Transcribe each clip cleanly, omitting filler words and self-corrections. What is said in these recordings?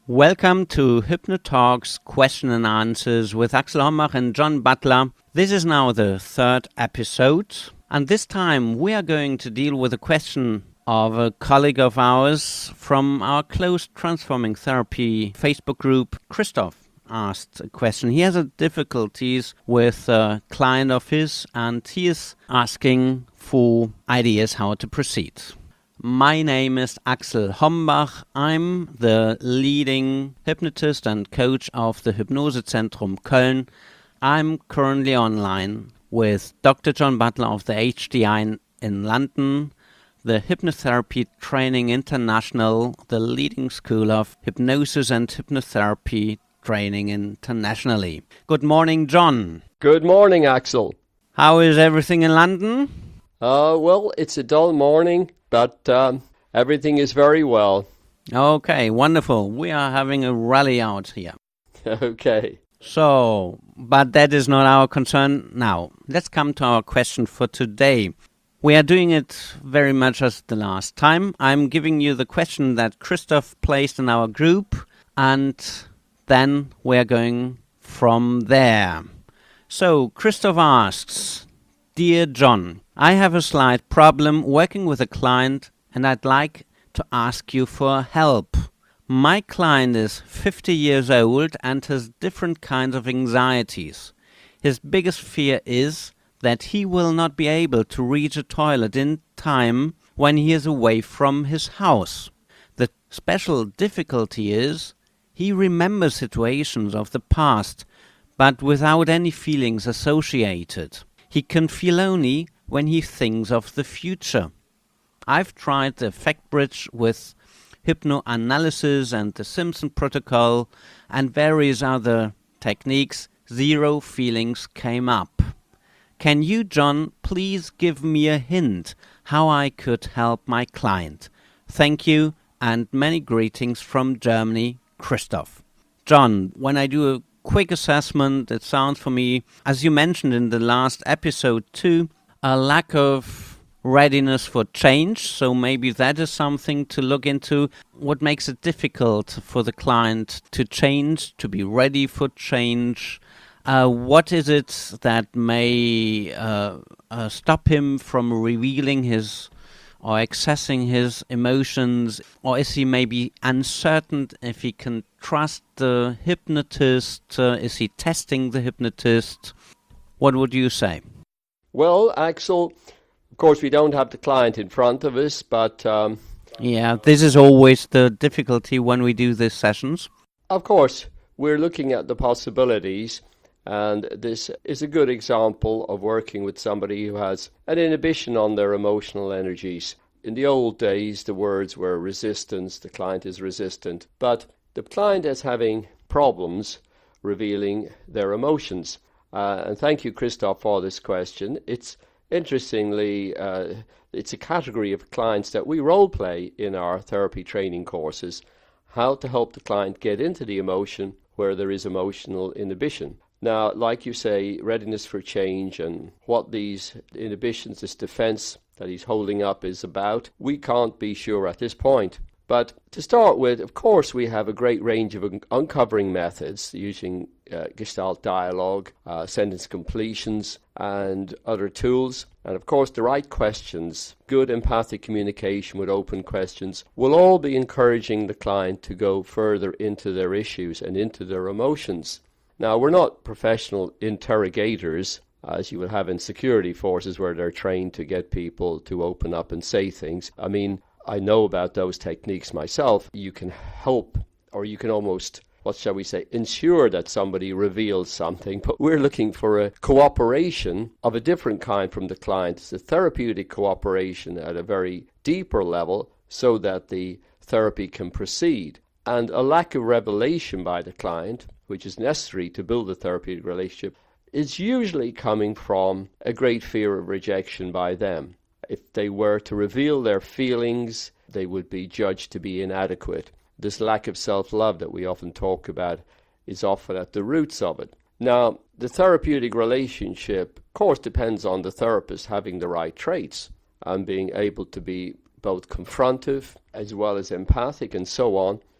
Welcome to HypnoTalks Question and Answers with Axel Hombach and John Butler. This is now the third episode, and this time we are going to deal with a question of a colleague of ours from our close Transforming Therapy Facebook group. Christoph asked a question. He has difficulties with a client of his, and he is asking for ideas how to proceed. My name is Axel Hombach. I'm the leading hypnotist and coach of the Hypnosezentrum Köln. I'm currently online with Dr. John Butler of the HDI in London, the Hypnotherapy Training International, the leading school of hypnosis and hypnotherapy training internationally. Good morning, John. Good morning, Axel. How is everything in London? Well, it's a dull morning, but everything is very well. Okay, wonderful. We are having a rally out here. Okay. So, but that is not our concern now. Let's come to our question for today. We are doing it very much as the last time. I'm giving you the question that Christoph placed in our group, and then we are going from there. So, Christoph asks, Dear John, I have a slight problem working with a client and I'd like to ask you for help. My client is 50 years old and has different kinds of anxieties. His biggest fear is that he will not be able to reach a toilet in time when he is away from his house. The special difficulty is he remembers situations of the past, but without any feelings associated. He can feel only when he thinks of the future. I've tried the effect bridge with hypnoanalysis and the Simpson protocol and various other techniques. Zero feelings came up. Can you, John, please give me a hint how I could help my client? Thank you and many greetings from Germany, Christoph. John, when I do a quick assessment, it sounds for me, as you mentioned in the last episode too, a lack of readiness for change. So maybe that is something to look into. What makes it difficult for the client to change, to be ready for change? What is it that may stop him from revealing his or accessing his emotions? Or is he maybe uncertain if he can trust the hypnotist? Is he testing the hypnotist? What would you say? Well, Axel, of course we don't have the client in front of us, but yeah, this is always the difficulty when we do these sessions. Of course, we're looking at the possibilities, and this is a good example of working with somebody who has an inhibition on their emotional energies. In the old days, the words were resistance, the client is resistant, but the client is having problems revealing their emotions. And thank you, Christoph, for this question. It's interestingly, it's a category of clients that we role play in our therapy training courses, how to help the client get into the emotion where there is emotional inhibition. Now, like you say, readiness for change and what these inhibitions, this defense that he's holding up is about, we can't be sure at this point. But to start with, of course, we have a great range of uncovering methods using Gestalt dialogue, sentence completions, and other tools. And of course, the right questions, good empathic communication with open questions, will all be encouraging the client to go further into their issues and into their emotions. Now, we're not professional interrogators, as you would have in security forces where they're trained to get people to open up and say things. I mean, I know about those techniques myself. You can help, or you can almost, what shall we say, ensure that somebody reveals something. But we're looking for a cooperation of a different kind from the client. It's a therapeutic cooperation at a very deeper level so that the therapy can proceed. And a lack of revelation by the client, which is necessary to build a therapeutic relationship, is usually coming from a great fear of rejection by them. If they were to reveal their feelings, they would be judged to be inadequate. This lack of self-love that we often talk about is often at the roots of it. Now, the therapeutic relationship, of course, depends on the therapist having the right traits and being able to be both confrontive as well as empathic and so on.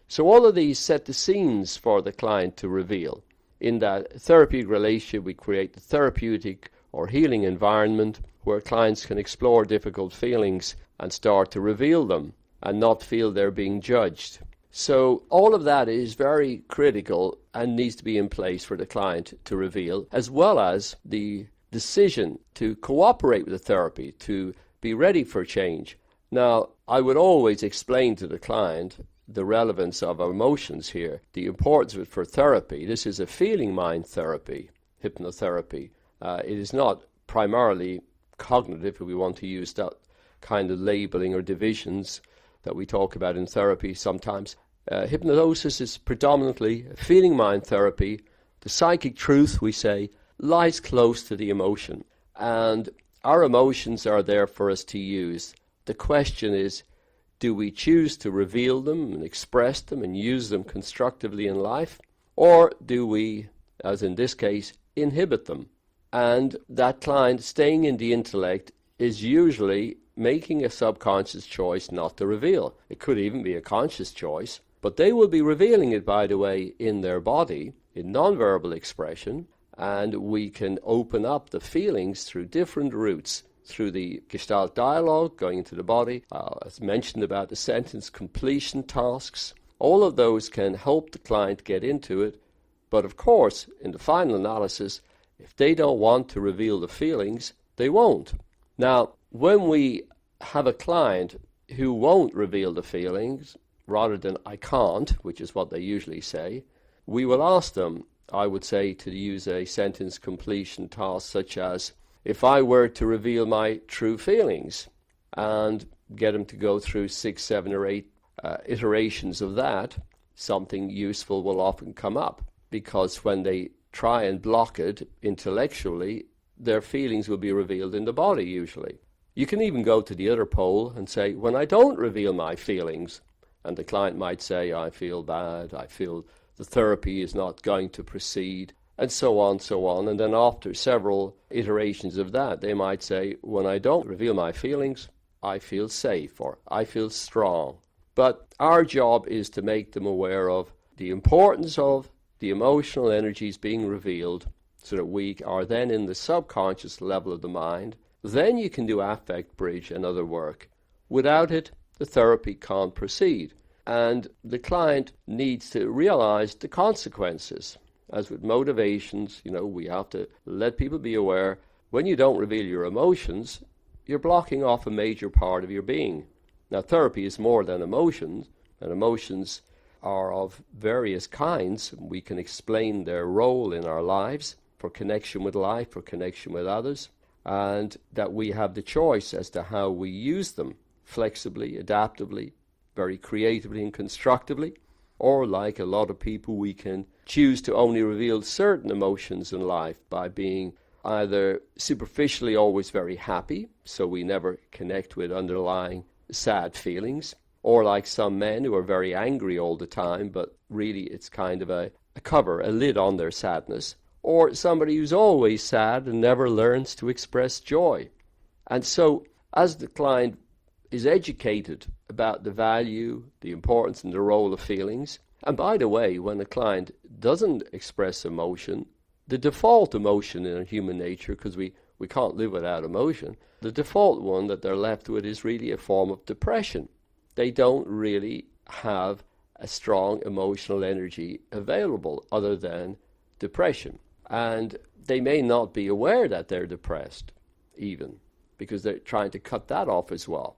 So all of these set the scenes for the client to reveal. In that therapeutic relationship, we create the therapeutic or healing environment where clients can explore difficult feelings and start to reveal them and not feel they're being judged. So all of that is very critical and needs to be in place for the client to reveal, as well as the decision to cooperate with the therapy, to be ready for change. Now, I would always explain to the client the relevance of emotions here, the importance of it for therapy. This is a feeling mind therapy, hypnotherapy. It is not primarily cognitive, if we want to use that kind of labeling or divisions that we talk about in therapy sometimes. Hypnosis is predominantly feeling mind therapy. The psychic truth, we say, lies close to the emotion. And our emotions are there for us to use. The question is, do we choose to reveal them and express them and use them constructively in life? Or do we, as in this case, inhibit them? And that client staying in the intellect is usually making a subconscious choice not to reveal. It could even be a conscious choice, but they will be revealing it, by the way, in their body, in nonverbal expression, and we can open up the feelings through different routes, through the Gestalt dialogue, going into the body, as mentioned about the sentence completion tasks. All of those can help the client get into it, but of course, in the final analysis, if they don't want to reveal the feelings, they won't. Now, when we have a client who won't reveal the feelings, rather than I can't, which is what they usually say, we will ask them, I would say, to use a sentence completion task such as, if I were to reveal my true feelings, and get them to go through 6, 7, or 8 iterations of that, something useful will often come up, because when they try and block it intellectually, their feelings will be revealed in the body usually. You can even go to the other pole and say, when I don't reveal my feelings, and the client might say, I feel bad, I feel the therapy is not going to proceed, and so on, so on. And then after several iterations of that, they might say, when I don't reveal my feelings, I feel safe, or I feel strong. But our job is to make them aware of the importance of the emotional energies being revealed, so that we are then in the subconscious level of the mind. Then you can do affect bridge and other work. Without it, the therapy can't proceed. And the client needs to realize the consequences. As with motivations, we have to let people be aware, when you don't reveal your emotions, you're blocking off a major part of your being. Now, therapy is more than emotions, and emotions are of various kinds. We can explain their role in our lives for connection with life, for connection with others, and that we have the choice as to how we use them, flexibly, adaptively, very creatively and constructively, or like a lot of people, we can choose to only reveal certain emotions in life by being either superficially always very happy, so we never connect with underlying sad feelings, or like some men who are very angry all the time, but really it's kind of a cover, a lid on their sadness, or somebody who's always sad and never learns to express joy. And so as the client is educated about the value, the importance and the role of feelings, and by the way, when a client doesn't express emotion, the default emotion in human nature, because we can't live without emotion, the default one that they're left with is really a form of depression. They don't really have a strong emotional energy available other than depression. And they may not be aware that they're depressed even, because they're trying to cut that off as well.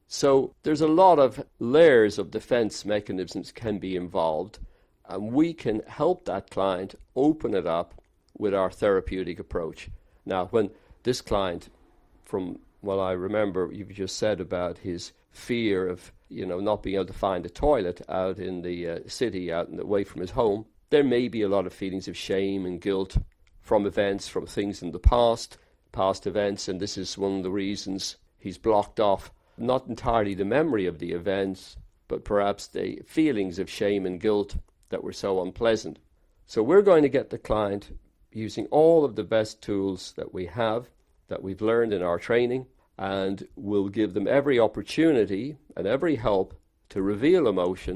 So there's a lot of layers of defense mechanisms can be involved, and we can help that client open it up with our therapeutic approach. Now, when this client, from what I remember you've just said about his fear of not being able to find a toilet out in the city, out and away from his home, there may be a lot of feelings of shame and guilt from events, from things in the past events, and this is one of the reasons he's blocked off not entirely the memory of the events, but perhaps the feelings of shame and guilt that were so unpleasant. So we're going to get the client using all of the best tools that we have, that we've learned in our training, and we'll give them every opportunity and every help to reveal emotion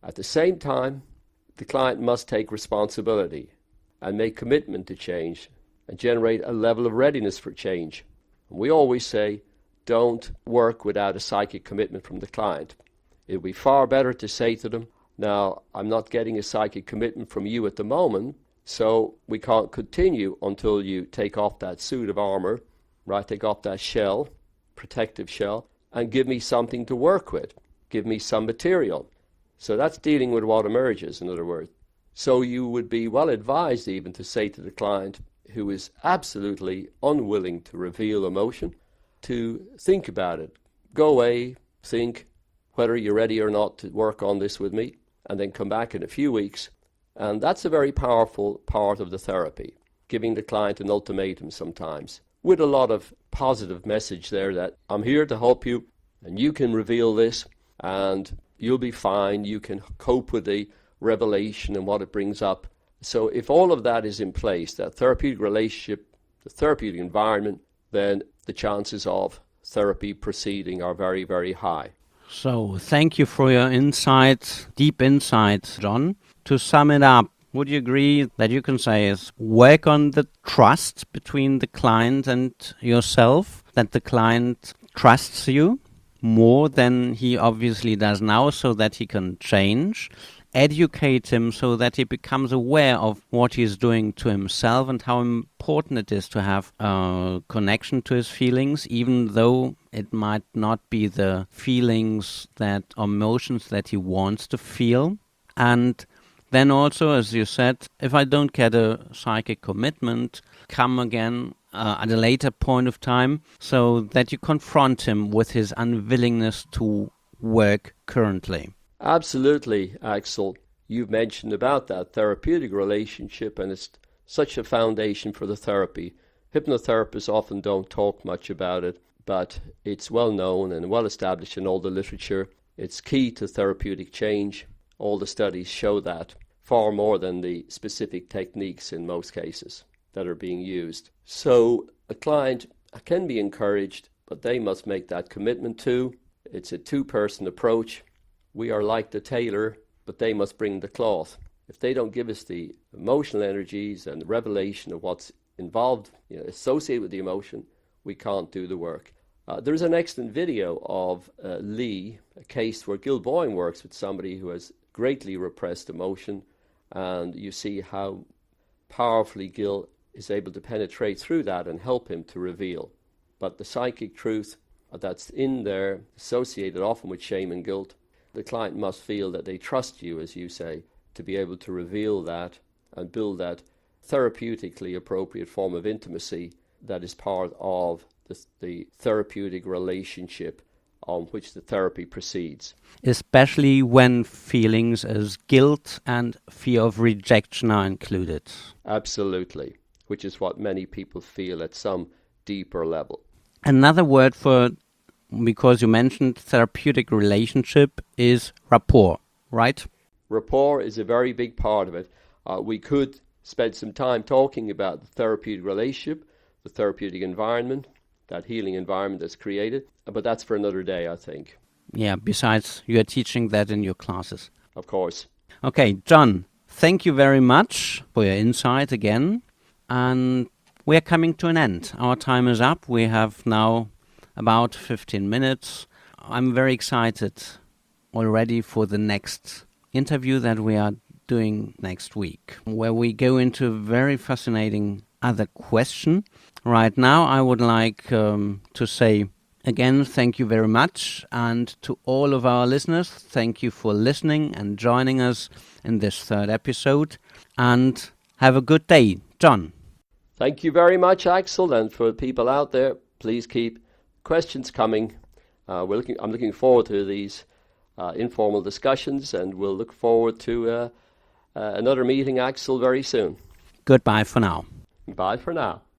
At the same time, the client must take responsibility and make commitment to change and generate a level of readiness for change. And we always say, don't work without a psychic commitment from the client. It would be far better to say to them, now, I'm not getting a psychic commitment from you at the moment, so we can't continue until you take off that suit of armor, right? Take off that shell, protective shell, and give me something to work with. Give me some material. So that's dealing with what emerges, in other words. So you would be well advised even to say to the client who is absolutely unwilling to reveal emotion, to think about it. Go away, think whether you're ready or not to work on this with me, and then come back in a few weeks. And that's a very powerful part of the therapy, giving the client an ultimatum sometimes, with a lot of positive message there that I'm here to help you, and you can reveal this, and you'll be fine. You can cope with the revelation and what it brings up. So if all of that is in place, that therapeutic relationship, the therapeutic environment, then the chances of therapy proceeding are very, very high. So thank you for your insights, deep insights, John. To sum it up, would you agree that you can say is work on the trust between the client and yourself, that the client trusts you more than he obviously does now so that he can change? Educate him so that he becomes aware of what he's doing to himself and how important it is to have a connection to his feelings, even though it might not be the feelings that or emotions that he wants to feel. And then also, as you said, if I don't get a psychic commitment, come again at a later point of time so that you confront him with his unwillingness to work currently. Absolutely, Axel. You've mentioned about that therapeutic relationship, and it's such a foundation for the therapy. Hypnotherapists often don't talk much about it, but it's well known and well established in all the literature. It's key to therapeutic change. All the studies show that, far more than the specific techniques in most cases that are being used. So a client can be encouraged, but they must make that commitment too. It's a two-person approach. We are like the tailor, but they must bring the cloth. If they don't give us the emotional energies and the revelation of what's involved, associated with the emotion, we can't do the work. There's an excellent video of Lee, a case where Gil Boyne works with somebody who has greatly repressed emotion, and you see how powerfully Gil is able to penetrate through that and help him to reveal. But the psychic truth that's in there, associated often with shame and guilt, the client must feel that they trust you, as you say, to be able to reveal that and build that therapeutically appropriate form of intimacy that is part of the therapeutic relationship on which the therapy proceeds. Especially when feelings as guilt and fear of rejection are included. Absolutely, which is what many people feel at some deeper level. Another word for, because you mentioned therapeutic relationship, is rapport, right? Rapport is a very big part of it. We could spend some time talking about the therapeutic relationship, the therapeutic environment, that healing environment that's created, but that's for another day, I think. Yeah, besides you are teaching that in your classes. Of course. Okay, John, thank you very much for your insight again. And we're coming to an end. Our time is up. We have now about 15 minutes. I'm very excited already for the next interview that we are doing next week, where we go into a very fascinating other question. Right now, I would like to say again, thank you very much. And to all of our listeners, thank you for listening and joining us in this third episode. And have a good day. John. Thank you very much, Axel. And for people out there, please keep questions coming. I'm looking forward to these informal discussions, and we'll look forward to another meeting, Axel, very soon. Goodbye for now. Bye for now.